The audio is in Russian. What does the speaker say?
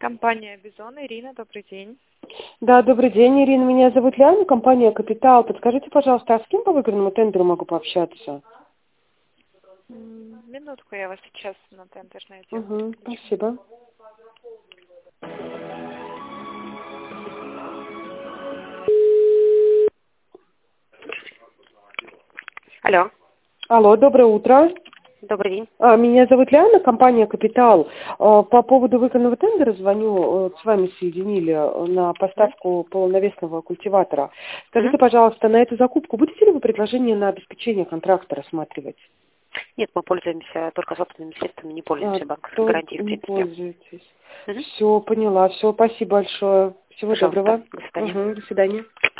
Компания «Бизон». Ирина, добрый день. Да, добрый день, Ирина. Меня зовут Ляна, компания «Капитал». Подскажите, пожалуйста, а с кем по выигранному тендеру могу пообщаться? Минутку, я вас сейчас на тендер найду. Угу, спасибо. Алло, Алло, доброе утро. добрый день. Меня зовут Ляна, компания «Капитал». По поводу выигранного тендера звоню. С вами соединили на поставку полновесного культиватора. Скажите, пожалуйста, на эту закупку будете ли вы предложение на обеспечение контракта рассматривать? Нет, мы пользуемся только собственными средствами, не пользуемся банковской То гарантией, в не принципе. пользуетесь. Все, поняла. Все, спасибо большое. Всего Пожалуйста, доброго. до свидания. До свидания.